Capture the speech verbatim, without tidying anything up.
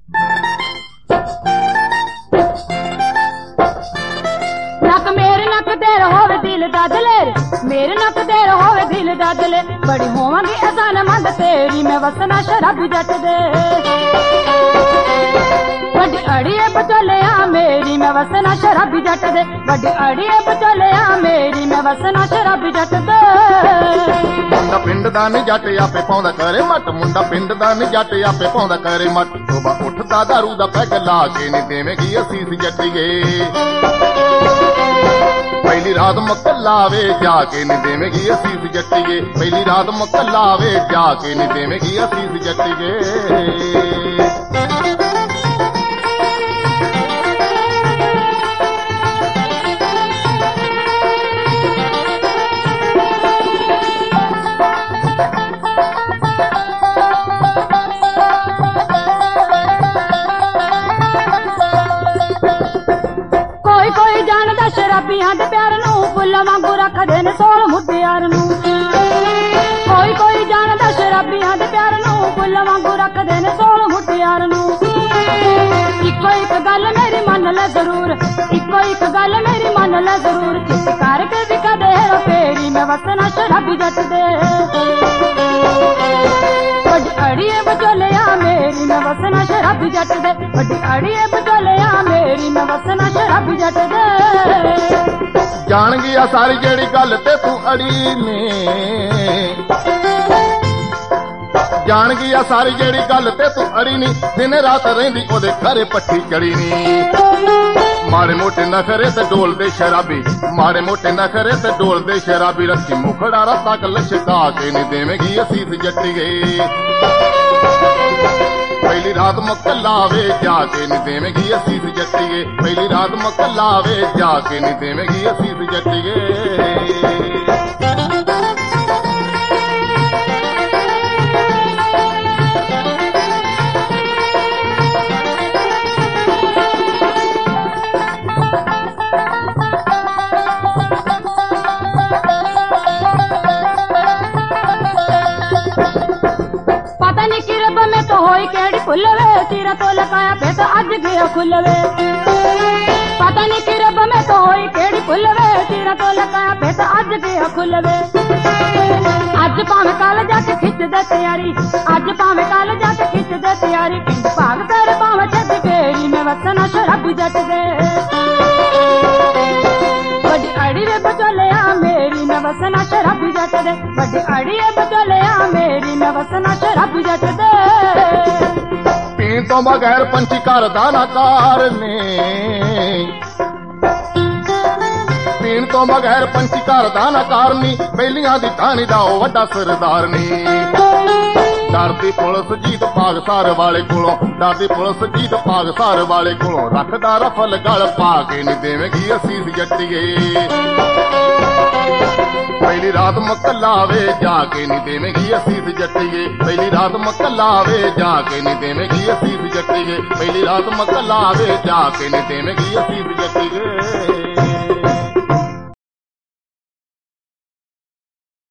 नक मेरे नक देर होवे दिल दा दलेर, मेरे नक देर होवे दिल दा दलेर, बड़ी होवांगी असान मंद तेरी मैं वसना शराबी जट दे। बड़ी अड़िए बचोलिया मेरी मैं वसना शराबी जट दे, बड़ी अड़िए बचोलिया मेरी मैं वसना शराबी जट दे। मुंडा पिंड दा नी जट आपे पाउंदा करे मट, मुंडा पिंड दा नी जट आपे पाउंदा करे मट, तोबा उठदा दारू दा पैग ला के नी देवेगी असीस जट्टीए। पहली रात मकलावे जाके नी देवेगी असीस जट्टीए, पहली रात मकलावे जाके नी देवेगी असीस जट्टीए। शराबियां दे प्यार नू फुल्लां वांगू रखदे ने सोल मुटियार नू। कोई कोई जानदा शराबियां दे प्यार नू फुल्लां वांगू रखदे ने सोल मुटियार नू। इको इक गल मेरी मन ले जरूर, इको इक गल मेरी मन ले जरूर, चित करके भी कदे फेरी मैं वसना शराबी जट दे। बड़ी अड़िए बचोलिया मेरी मैं वसना शराबी जट दे, बड़ी अड़िए बचोलिया मेरी मैं वसना शराबी जट दे। जान गया सारी जेड़ी गल ते तू अड़ी ने, जान गया सारी जेड़ी गल ते तू अड़ी नी, दिन रात रहिंदी ओदे घरे पट्टी चढ़ी नी। माड़े मोटे नखरे ते डोल दे शराबी, माड़े मोटे नखरे ते डोल दे शराबी, रस्सी मुखड़ा रत्ता कल छका के नी देवेगी असीस जट्टीए। पहली रात मकलावे जाके नी देवेगी असीस जट्टीए, पहली रात मकलावे जाके नी देवेगी असीस जट्टीए। केड़ी खुलवे तेरा तो लगाया भेट अज गया खुलवे, पता नहीं कि रब में तो होई केड़ी खुलवे तेरा तो लगाया भेट अज गया खुलवे। अज भावे कल जाके खिच दे तैयारी, अज भावे कल जाके खिच दे तैयारी, पिंड भाग तेरे भावे छद केरी मैं वसना शराबी जट दे। बड़ी अड़िए बचोलिया मेरी मैं वसना शराबी जट दे, बड़ी अड़िए बचोलिया मेरी मैं वसना शराबी जट दे। पीण तो बगैर पंछी करदा ना कार ने, पीण तो बगैर पंछी करदा ना कारनी, बेलियां दी ठाणी दा ओ वड्डा सरदार नी। डरदी पुलिस जीत पागसार वाले कोलों, डरदी पुलिस जीत पागसार वाले कोलों, रखदा रफल गल पा के नी देवेगी असीस जट्टीए। पहली रात मकलावे जाके नी देवेगी असीस जट्टीए, पहली रात मकलावे जाके नी देवेगी असीस जट्टीए, पहली रात मकलावे जाके नी देवेगी असीस जट्टीए।